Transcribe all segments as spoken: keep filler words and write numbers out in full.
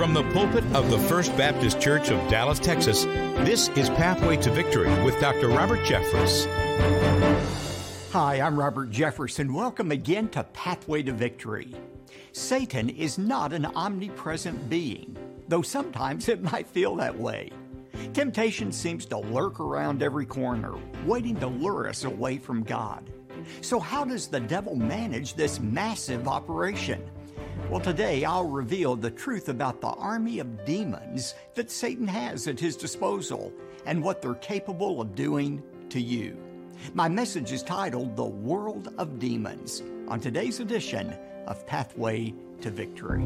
From the pulpit of the First Baptist Church of Dallas, Texas, this is Pathway to Victory with Doctor Robert Jeffress. Hi, I'm Robert Jeffress, and welcome again to Pathway to Victory. Satan is not an omnipresent being, though sometimes it might feel that way. Temptation seems to lurk around every corner, waiting to lure us away from God. So how does the devil manage this massive operation? Well, today I'll reveal the truth about the army of demons that Satan has at his disposal and what they're capable of doing to you. My message is titled, The World of Demons, on today's edition of Pathway to Victory.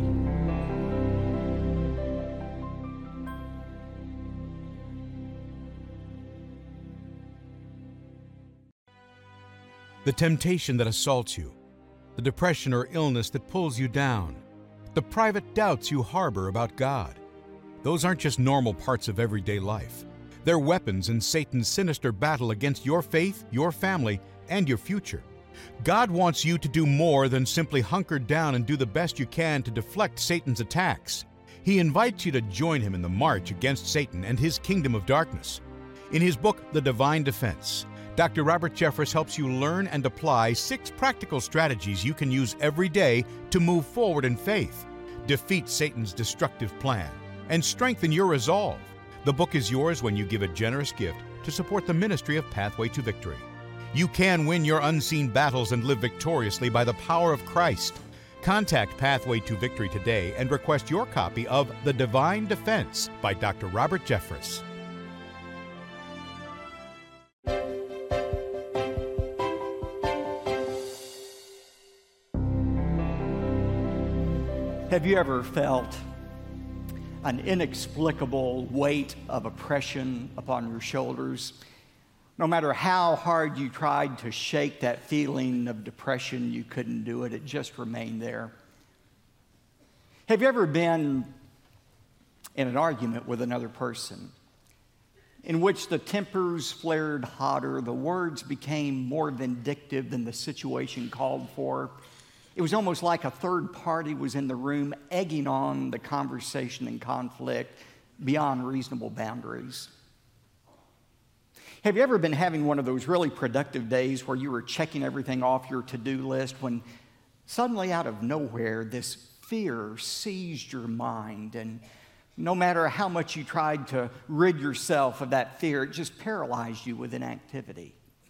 The temptation that assaults you, the depression or illness that pulls you down, the private doubts you harbor about God. Those aren't just normal parts of everyday life. They're weapons in Satan's sinister battle against your faith, your family, and your future. God wants you to do more than simply hunker down and do the best you can to deflect Satan's attacks. He invites you to join him in the march against Satan and his kingdom of darkness. In his book, The Divine Defense, Doctor Robert Jeffress helps you learn and apply six practical strategies you can use every day to move forward in faith, defeat Satan's destructive plan, and strengthen your resolve. The book is yours when you give a generous gift to support the ministry of Pathway to Victory. You can win your unseen battles and live victoriously by the power of Christ. Contact Pathway to Victory today and request your copy of The Divine Defense by Doctor Robert Jeffress. Have you ever felt an inexplicable weight of oppression upon your shoulders? No matter how hard you tried to shake that feeling of depression, you couldn't do it. It just remained there. Have you ever been in an argument with another person in which the tempers flared hotter, the words became more vindictive than the situation called for? It was almost like a third party was in the room egging on the conversation and conflict beyond reasonable boundaries. Have you ever been having one of those really productive days where you were checking everything off your to-do list when suddenly out of nowhere this fear seized your mind, and no matter how much you tried to rid yourself of that fear, it just paralyzed you with inactivity?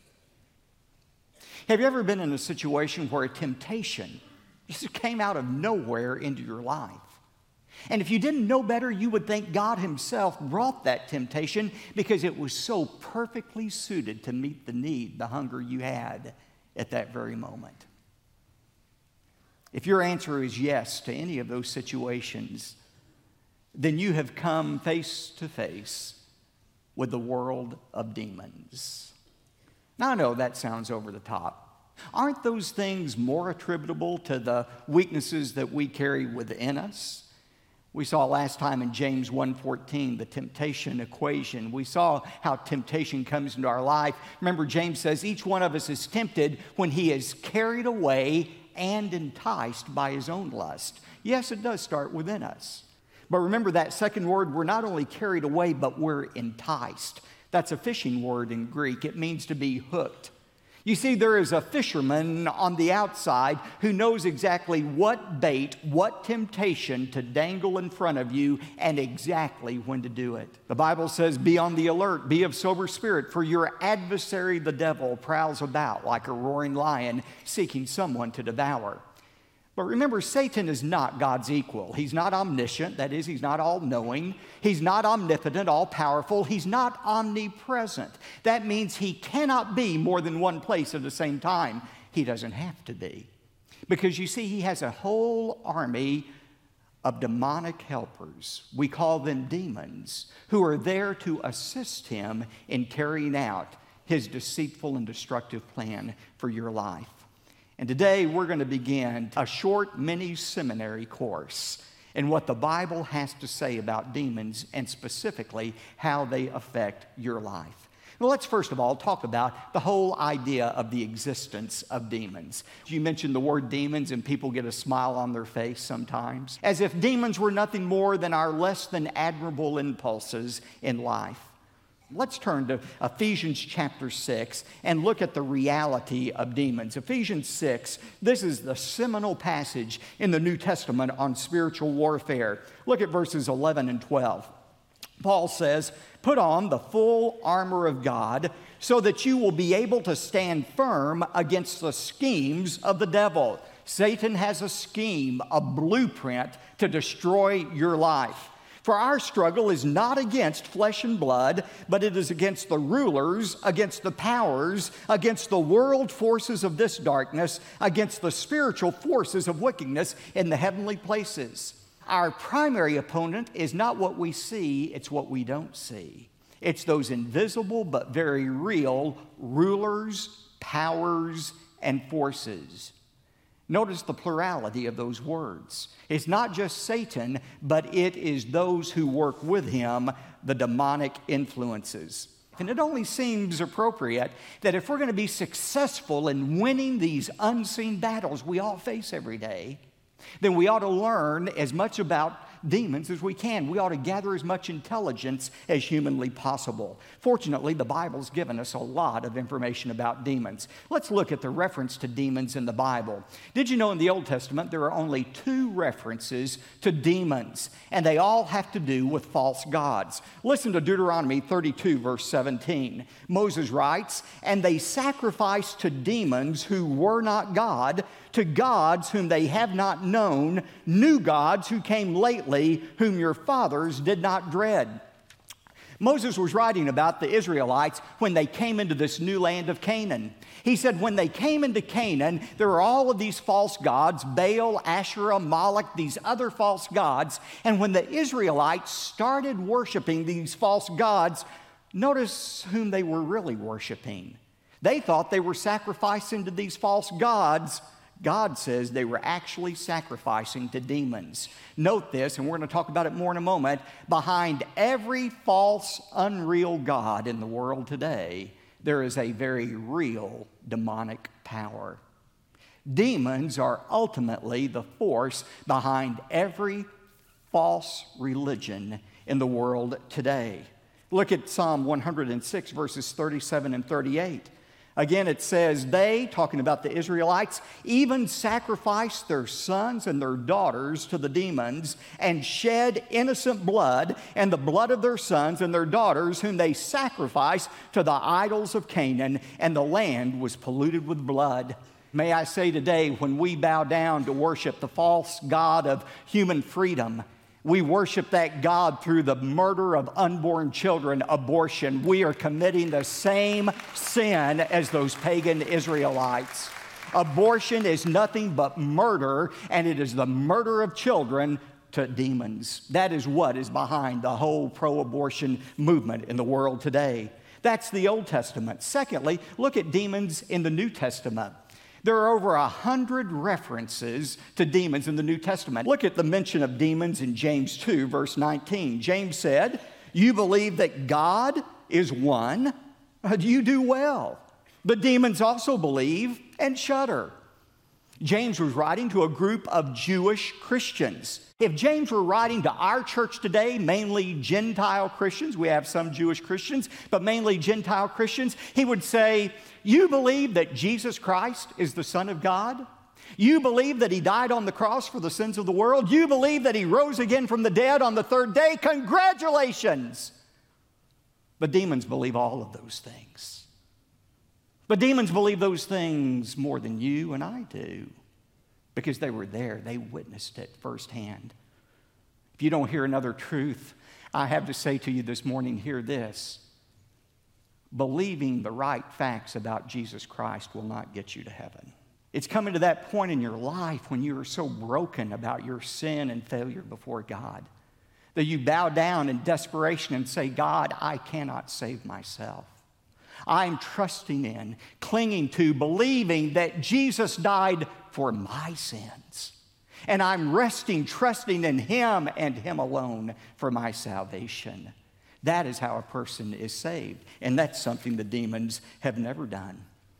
Have you ever been in a situation where a temptation just came out of nowhere into your life? And if you didn't know better, you would think God himself brought that temptation because it was so perfectly suited to meet the need, the hunger you had at that very moment. If your answer is yes to any of those situations, then you have come face to face with the world of demons. Now, I know that sounds over the top. Aren't those things more attributable to the weaknesses that we carry within us? We saw last time in James one fourteen, the temptation equation. We saw how temptation comes into our life. Remember, James says each one of us is tempted when he is carried away and enticed by his own lust. Yes, it does start within us. But remember that second word, we're not only carried away, but we're enticed. That's a fishing word in Greek. It means to be hooked. You see, there is a fisherman on the outside who knows exactly what bait, what temptation to dangle in front of you, and exactly when to do it. The Bible says, be on the alert, be of sober spirit, for your adversary, the devil, prowls about like a roaring lion, seeking someone to devour. But remember, Satan is not God's equal. He's not omniscient. That is, he's not all-knowing. He's not omnipotent, all-powerful. He's not omnipresent. That means he cannot be more than one place at the same time. He doesn't have to be. Because you see, he has a whole army of demonic helpers. We call them demons, who are there to assist him in carrying out his deceitful and destructive plan for your life. And today we're going to begin a short mini seminary course in what the Bible has to say about demons and specifically how they affect your life. Well, let's first of all talk about the whole idea of the existence of demons. You mentioned the word demons and people get a smile on their face sometimes, as if demons were nothing more than our less than admirable impulses in life. Let's turn to Ephesians chapter six and look at the reality of demons. Ephesians six, this is the seminal passage in the New Testament on spiritual warfare. Look at verses eleven and twelve. Paul says, "Put on the full armor of God so that you will be able to stand firm against the schemes of the devil." Satan has a scheme, a blueprint to destroy your life. "For our struggle is not against flesh and blood, but it is against the rulers, against the powers, against the world forces of this darkness, against the spiritual forces of wickedness in the heavenly places." Our primary opponent is not what we see, it's what we don't see. It's those invisible but very real rulers, powers, and forces. Notice the plurality of those words. It's not just Satan, but it is those who work with him, the demonic influences. And it only seems appropriate that if we're going to be successful in winning these unseen battles we all face every day, then we ought to learn as much about demons as we can. We ought to gather as much intelligence as humanly possible. Fortunately, the Bible's given us a lot of information about demons. Let's look at the reference to demons in the Bible. Did you know in the Old Testament there are only two references to demons, and they all have to do with false gods? Listen to Deuteronomy thirty-two, verse seventeen. Moses writes, "And they sacrificed to demons who were not God, to gods whom they have not known, new gods who came lately, whom your fathers did not dread." Moses was writing about the Israelites when they came into this new land of Canaan. He said when they came into Canaan, there were all of these false gods, Baal, Asherah, Moloch, these other false gods. And when the Israelites started worshiping these false gods, notice whom they were really worshiping. They thought they were sacrificing to these false gods. God says they were actually sacrificing to demons. Note this, and we're going to talk about it more in a moment. Behind every false, unreal god in the world today, there is a very real demonic power. Demons are ultimately the force behind every false religion in the world today. Look at Psalm one hundred six, verses thirty-seven and thirty-eight. Again, it says, "They," talking about the Israelites, "even sacrificed their sons and their daughters to the demons and shed innocent blood, and the blood of their sons and their daughters whom they sacrificed to the idols of Canaan, and the land was polluted with blood." May I say today, when we bow down to worship the false god of human freedom, we worship that God through the murder of unborn children, abortion. We are committing the same sin as those pagan Israelites. Abortion is nothing but murder, and it is the murder of children to demons. That is what is behind the whole pro-abortion movement in the world today. That's the Old Testament. Secondly, look at demons in the New Testament. There are over a hundred references to demons in the New Testament. Look at the mention of demons in James two, verse nineteen. James said, "You believe that God is one. You do well. The demons also believe and shudder." James was writing to a group of Jewish Christians. If James were writing to our church today, mainly Gentile Christians, we have some Jewish Christians, but mainly Gentile Christians, he would say, "You believe that Jesus Christ is the Son of God? You believe that he died on the cross for the sins of the world? You believe that he rose again from the dead on the third day? Congratulations!" But demons believe all of those things. But demons believe those things more than you and I do, because they were there. They witnessed it firsthand. If you don't hear another truth, I have to say to you this morning, hear this. Believing the right facts about Jesus Christ will not get you to heaven. It's coming to that point in your life when you are so broken about your sin and failure before God that you bow down in desperation and say, "God, I cannot save myself. I'm trusting in, clinging to, believing that Jesus died for my sins. And I'm resting, trusting in him and him alone for my salvation." That is how a person is saved. And that's something the demons have never done.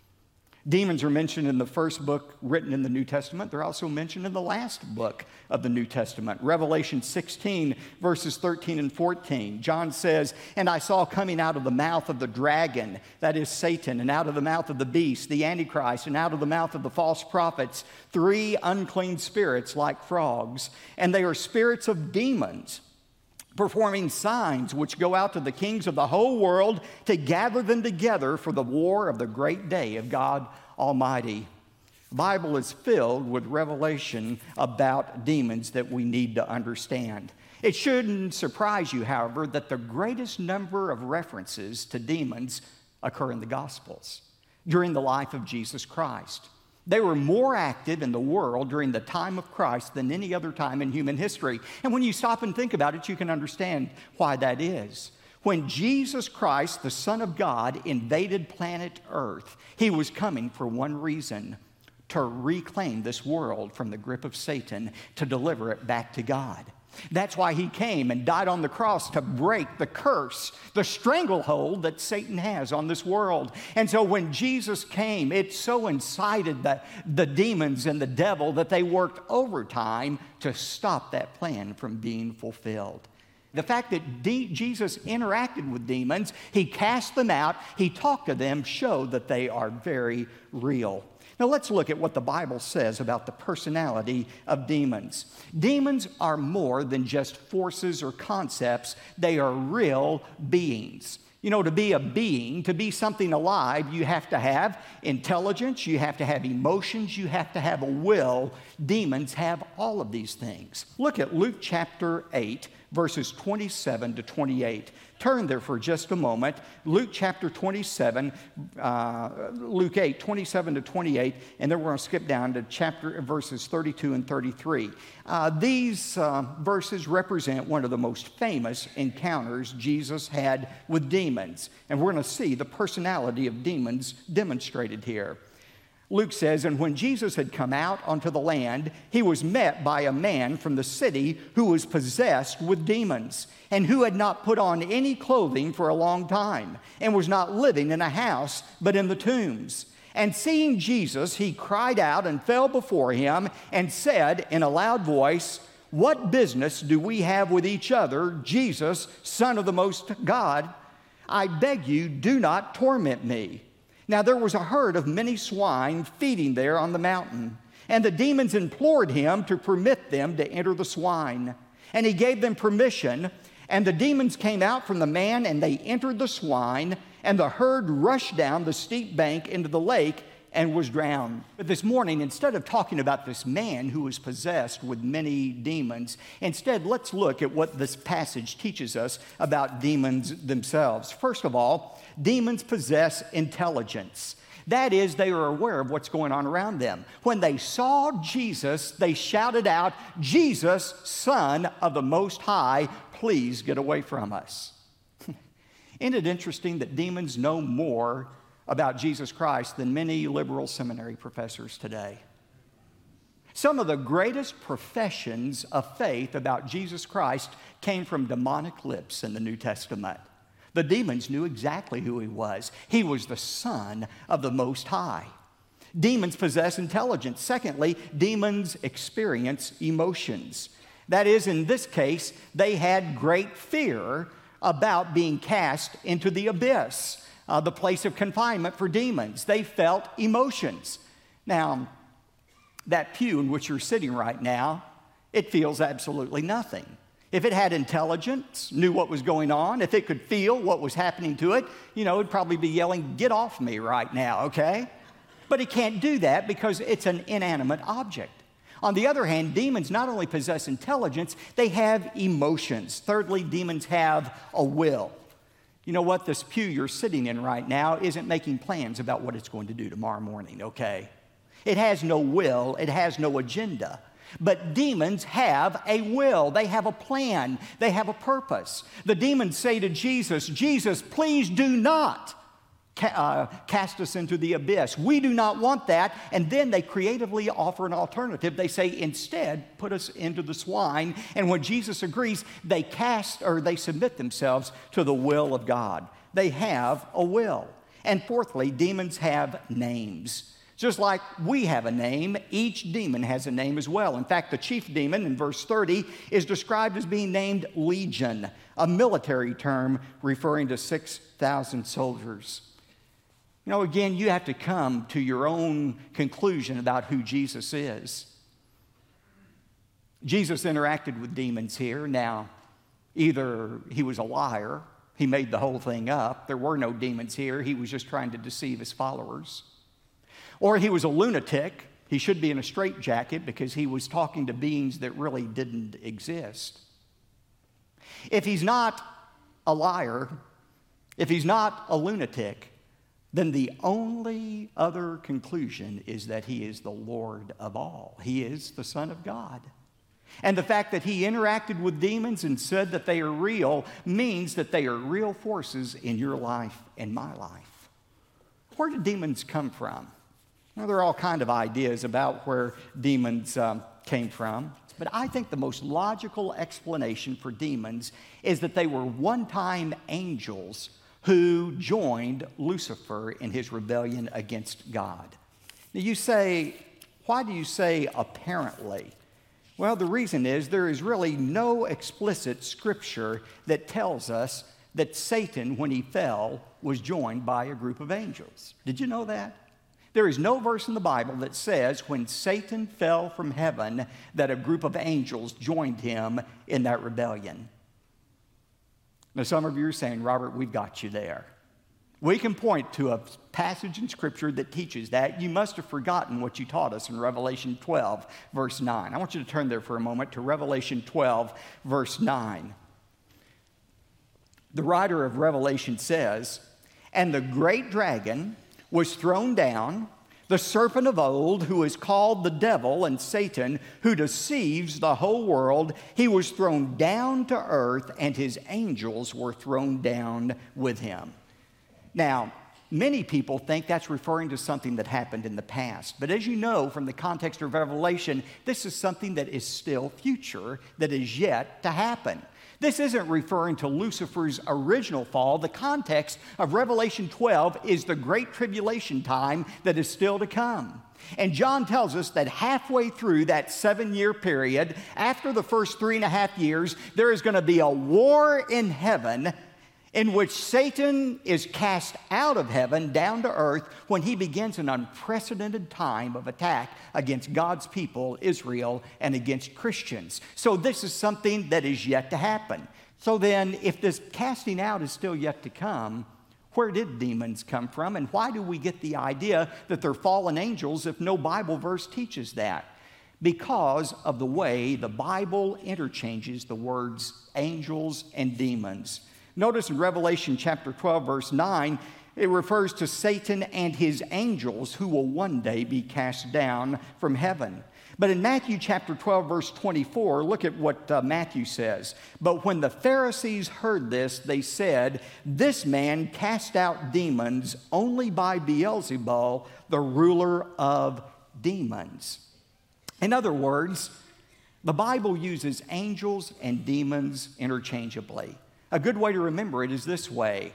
Demons are mentioned in the first book written in the New Testament. They're also mentioned in the last book of the New Testament. Revelation sixteen, verses thirteen and fourteen. John says, "And I saw coming out of the mouth of the dragon," that is Satan, "and out of the mouth of the beast, the Antichrist, and out of the mouth of the false prophets, three unclean spirits like frogs. And they are spirits of demons, performing signs which go out to the kings of the whole world to gather them together for the war of the great day of God Almighty." The Bible is filled with revelation about demons that we need to understand. It shouldn't surprise you, however, that the greatest number of references to demons occur in the Gospels during the life of Jesus Christ. They were more active in the world during the time of Christ than any other time in human history. And when you stop and think about it, you can understand why that is. When Jesus Christ, the Son of God, invaded planet Earth, he was coming for one reason: to reclaim this world from the grip of Satan, to deliver it back to God. That's why he came and died on the cross, to break the curse, the stranglehold that Satan has on this world. And so when Jesus came, it so incited the, the demons and the devil that they worked overtime to stop that plan from being fulfilled. The fact that de- Jesus interacted with demons, he cast them out, he talked to them, showed that they are very real. Now let's look at what the Bible says about the personality of demons. Demons are more than just forces or concepts. They are real beings. You know, to be a being, to be something alive, you have to have intelligence, you have to have emotions, you have to have a will. Demons have all of these things. Look at Luke chapter eight, verses twenty-seven to twenty-eight. Turn there for just a moment. Luke chapter twenty-seven, uh, Luke eight, twenty-seven to twenty-eight, and then we're going to skip down to chapter verses thirty-two and thirty-three. Uh, these uh, verses represent one of the most famous encounters Jesus had with demons, and we're going to see the personality of demons demonstrated here. Luke says, "And when Jesus had come out onto the land, he was met by a man from the city who was possessed with demons, and who had not put on any clothing for a long time, and was not living in a house, but in the tombs. And seeing Jesus, he cried out and fell before him, and said in a loud voice, 'What business do we have with each other, Jesus, Son of the Most God? I beg you, do not torment me.' Now there was a herd of many swine feeding there on the mountain, and the demons implored him to permit them to enter the swine. And he gave them permission, and the demons came out from the man, and they entered the swine, and the herd rushed down the steep bank into the lake and was drowned." But this morning, instead of talking about this man who was possessed with many demons, instead let's look at what this passage teaches us about demons themselves. First of all, demons possess intelligence. That is, they are aware of what's going on around them. When they saw Jesus, they shouted out, "Jesus, Son of the Most High, please get away from us." Isn't it interesting that demons know more about Jesus Christ than many liberal seminary professors today? Some of the greatest professions of faith about Jesus Christ came from demonic lips in the New Testament. The demons knew exactly who he was. He was the Son of the Most High. Demons possess intelligence. Secondly, demons experience emotions. That is, in this case, they had great fear about being cast into the abyss, uh, the place of confinement for demons. They felt emotions. Now, that pew in which you're sitting right now, it feels absolutely nothing. If it had intelligence, knew what was going on, if it could feel what was happening to it, you know, it'd probably be yelling, "Get off me right now," okay? But it can't do that because it's an inanimate object. On the other hand, demons not only possess intelligence, they have emotions. Thirdly, demons have a will. You know what? This pew you're sitting in right now isn't making plans about what it's going to do tomorrow morning, okay? It has no will. It has no agenda. But demons have a will. They have a plan. They have a purpose. The demons say to Jesus, "Jesus, please do not ca- uh, cast us into the abyss. We do not want that. And then they creatively offer an alternative. They say, instead, put us into the swine. And when Jesus agrees, they cast or they submit themselves to the will of God. They have a will. And fourthly, demons have names. Just like we have a name, each demon has a name as well. In fact, the chief demon in verse thirty is described as being named Legion, a military term referring to six thousand soldiers. You know, again, you have to come to your own conclusion about who Jesus is. Jesus interacted with demons here. Now, either he was a liar, he made the whole thing up, there were no demons here, he was just trying to deceive his followers. Or he was a lunatic. He should be in a straitjacket because he was talking to beings that really didn't exist. If he's not a liar, if he's not a lunatic, then the only other conclusion is that he is the Lord of all. He is the Son of God. And the fact that he interacted with demons and said that they are real means that they are real forces in your life and my life. Where do demons come from? Now, there are all kinds of ideas about where demons um, came from, but I think the most logical explanation for demons is that they were one-time angels who joined Lucifer in his rebellion against God. Now, you say, why do you say apparently? Well, the reason is there is really no explicit scripture that tells us that Satan, when he fell, was joined by a group of angels. Did you know that? There is no verse in the Bible that says when Satan fell from heaven that a group of angels joined him in that rebellion. Now, some of you are saying, Robert, we've got you there. We can point to a passage in Scripture that teaches that. You must have forgotten what you taught us in Revelation twelve, verse nine. I want you to turn there for a moment to Revelation twelve, verse nine. The writer of Revelation says, "And the great dragon was thrown down, the serpent of old, who is called the devil and Satan, who deceives the whole world. He was thrown down to earth, and his angels were thrown down with him." Now, many people think that's referring to something that happened in the past. But as you know from the context of Revelation, this is something that is still future, that is yet to happen. This isn't referring to Lucifer's original fall. The context of Revelation twelve is the great tribulation time that is still to come. And John tells us that halfway through that seven-year period, after the first three and a half years, there is going to be a war in heaven in which Satan is cast out of heaven down to earth when he begins an unprecedented time of attack against God's people, Israel, and against Christians. So this is something that is yet to happen. So then, if this casting out is still yet to come, where did demons come from? And why do we get the idea that they're fallen angels if no Bible verse teaches that? Because of the way the Bible interchanges the words angels and demons. Notice in Revelation chapter twelve, verse nine, it refers to Satan and his angels who will one day be cast down from heaven. But in Matthew chapter twelve, verse twenty-four, look at what uh, Matthew says. "But when the Pharisees heard this, they said, 'This man cast out demons only by Beelzebul, the ruler of demons.'" In other words, the Bible uses angels and demons interchangeably. A good way to remember it is this way: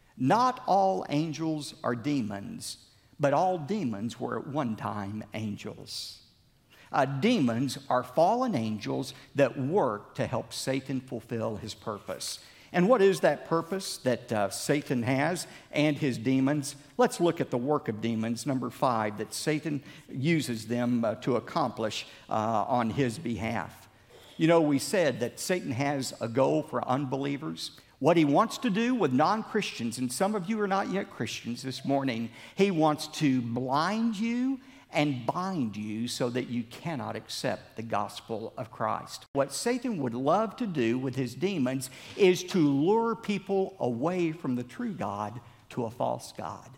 not all angels are demons, but all demons were at one time angels. Uh, demons are fallen angels that work to help Satan fulfill his purpose. And what is that purpose that uh, Satan has and his demons? Let's look at the work of demons, number five, that Satan uses them uh, to accomplish uh, on his behalf. You know, we said that Satan has a goal for unbelievers. What he wants to do with non-Christians, and some of you are not yet Christians this morning, he wants to blind you and bind you so that you cannot accept the gospel of Christ. What Satan would love to do with his demons is to lure people away from the true God to a false God.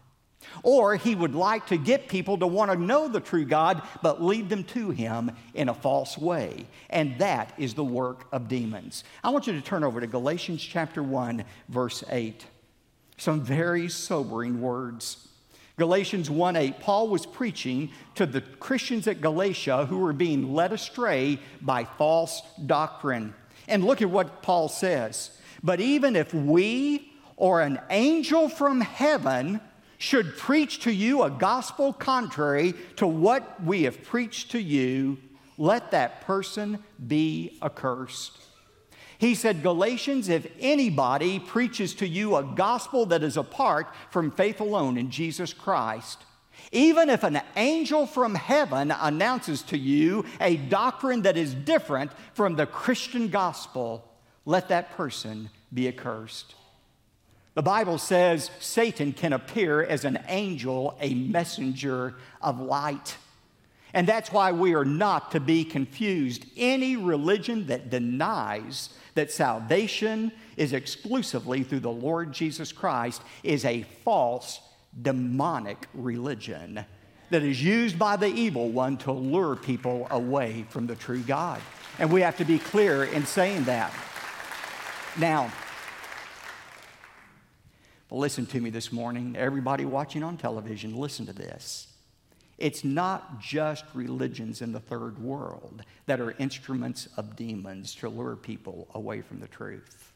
Or he would like to get people to want to know the true God, but lead them to him in a false way. And that is the work of demons. I want you to turn over to Galatians chapter one, verse eight. Some very sobering words. Galatians one eight, Paul was preaching to the Christians at Galatia who were being led astray by false doctrine. And look at what Paul says. But even if we or an angel from heaven should preach to you a gospel contrary to what we have preached to you, let that person be accursed. He said, Galatians, if anybody preaches to you a gospel that is apart from faith alone in Jesus Christ, even if an angel from heaven announces to you a doctrine that is different from the Christian gospel, let that person be accursed. The Bible says Satan can appear as an angel, a messenger of light. And that's why we are not to be confused. Any religion that denies that salvation is exclusively through the Lord Jesus Christ is a false, demonic religion that is used by the evil one to lure people away from the true God. And we have to be clear in saying that. Now, listen to me this morning. Everybody watching on television, listen to this. It's not just religions in the third world that are instruments of demons to lure people away from the truth.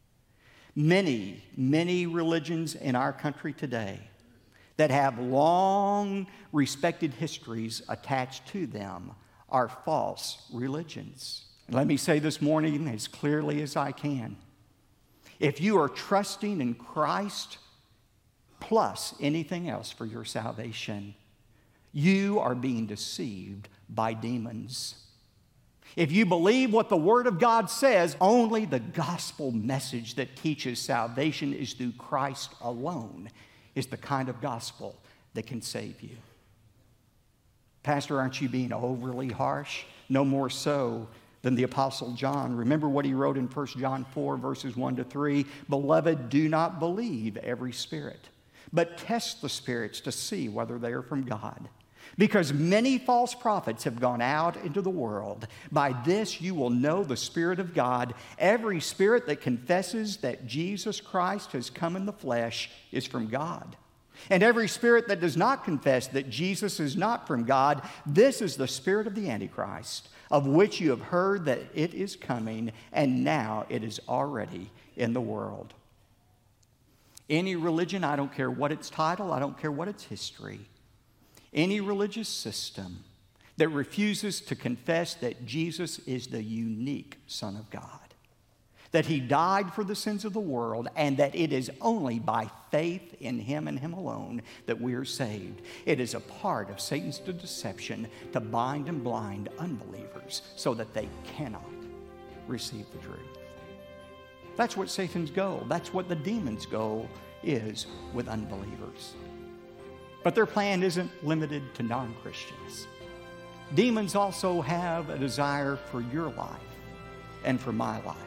Many, many religions in our country today that have long respected histories attached to them are false religions. Let me say this morning as clearly as I can. If you are trusting in Christ plus anything else for your salvation, you are being deceived by demons. If you believe what the Word of God says, only the gospel message that teaches salvation is through Christ alone is the kind of gospel that can save you. Pastor, aren't you being overly harsh? No more so than the Apostle John. Remember what he wrote in First John four, verses one to three. Beloved, do not believe every spirit, but test the spirits to see whether they are from God. Because many false prophets have gone out into the world. By this you will know the Spirit of God. Every spirit that confesses that Jesus Christ has come in the flesh is from God. And every spirit that does not confess that Jesus is not from God, this is the spirit of the Antichrist, of which you have heard that it is coming, and now it is already in the world. Any religion, I don't care what its title, I don't care what its history, any religious system that refuses to confess that Jesus is the unique Son of God, that He died for the sins of the world, and that it is only by faith in Him and Him alone that we are saved. It is a part of Satan's deception to bind and blind unbelievers so that they cannot receive the truth. That's what Satan's goal, that's what the demon's goal is with unbelievers. But their plan isn't limited to non-Christians. Demons also have a desire for your life and for my life.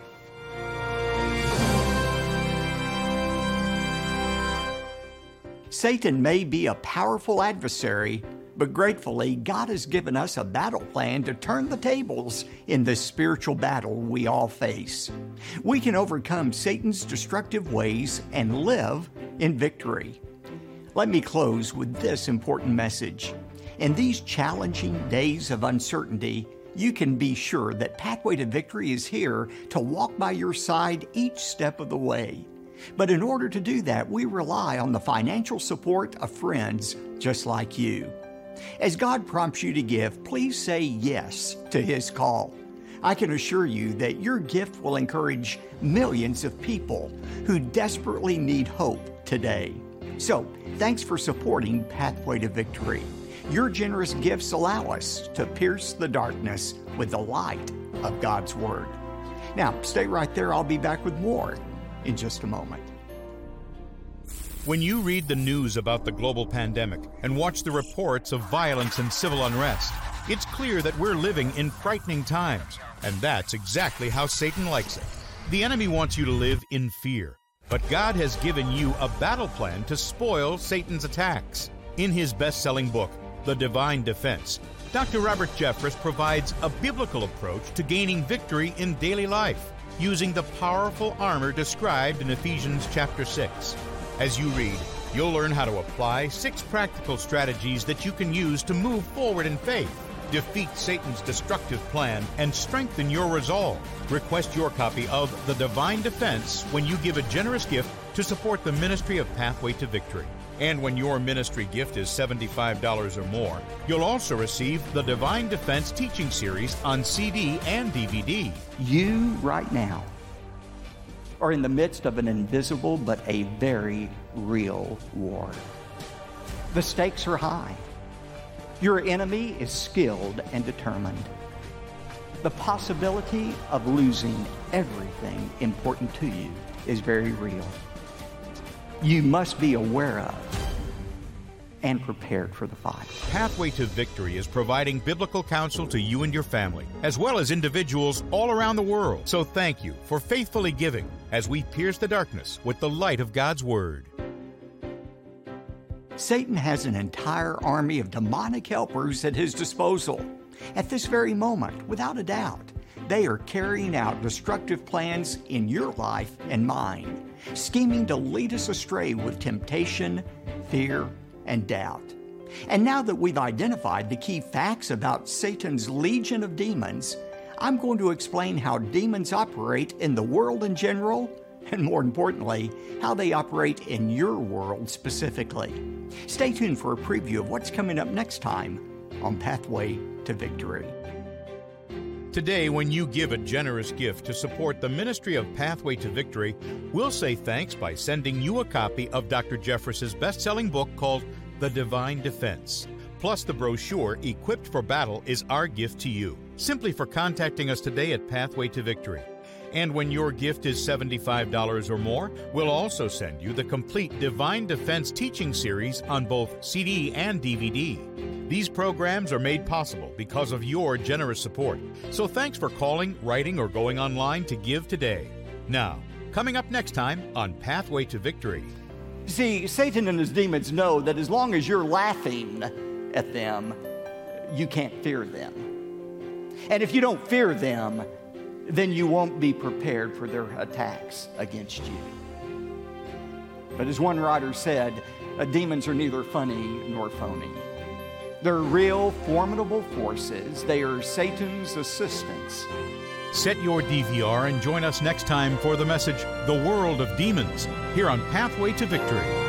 Satan may be a powerful adversary, but gratefully, God has given us a battle plan to turn the tables in this spiritual battle we all face. We can overcome Satan's destructive ways and live in victory. Let me close with this important message. In these challenging days of uncertainty, you can be sure that Pathway to Victory is here to walk by your side each step of the way. But in order to do that, we rely on the financial support of friends just like you. As God prompts you to give, please say yes to His call. I can assure you that your gift will encourage millions of people who desperately need hope today. So, thanks for supporting Pathway to Victory. Your generous gifts allow us to pierce the darkness with the light of God's Word. Now, stay right there. I'll be back with more in just a moment. When you read the news about the global pandemic and watch the reports of violence and civil unrest, it's clear that we're living in frightening times, and that's exactly how Satan likes it. The enemy wants you to live in fear, but God has given you a battle plan to spoil Satan's attacks. In his best-selling book, The Divine Defense, Doctor Robert Jeffress provides a biblical approach to gaining victory in daily life using the powerful armor described in Ephesians chapter six. As you read, you'll learn how to apply six practical strategies that you can use to move forward in faith, defeat Satan's destructive plan, and strengthen your resolve. Request your copy of The Divine Defense when you give a generous gift to support the ministry of Pathway to Victory. And when your ministry gift is seventy-five dollars or more, you'll also receive the Divine Defense Teaching Series on C D and D V D. You, right now, are in the midst of an invisible but a very real war. The stakes are high. Your enemy is skilled and determined. The possibility of losing everything important to you is very real. You must be aware of and prepared for the fight. Pathway to Victory is providing biblical counsel to you and your family, as well as individuals all around the world. So thank you for faithfully giving as we pierce the darkness with the light of God's Word. Satan has an entire army of demonic helpers at his disposal. At this very moment, without a doubt, they are carrying out destructive plans in your life and mine, scheming to lead us astray with temptation, fear, and doubt. And now that we've identified the key facts about Satan's legion of demons, I'm going to explain how demons operate in the world in general, and more importantly, how they operate in your world specifically. Stay tuned for a preview of what's coming up next time on Pathway to Victory. Today, when you give a generous gift to support the ministry of Pathway to Victory, we'll say thanks by sending you a copy of Doctor Jeffress's best-selling book called The Divine Defense. Plus, the brochure, Equipped for Battle, is our gift to you, simply for contacting us today at Pathway to Victory. And when your gift is seventy-five dollars or more, we'll also send you the complete Divine Defense Teaching Series on both C D and D V D. These programs are made possible because of your generous support. So thanks for calling, writing, or going online to give today. Now, coming up next time on Pathway to Victory. See, Satan and his demons know that as long as you're laughing at them, you can't fear them. And if you don't fear them, then you won't be prepared for their attacks against you. But as one writer said, uh, demons are neither funny nor phony. They're real, formidable forces. They are Satan's assistants. Set your D V R and join us next time for the message, The World of Demons, here on Pathway to Victory.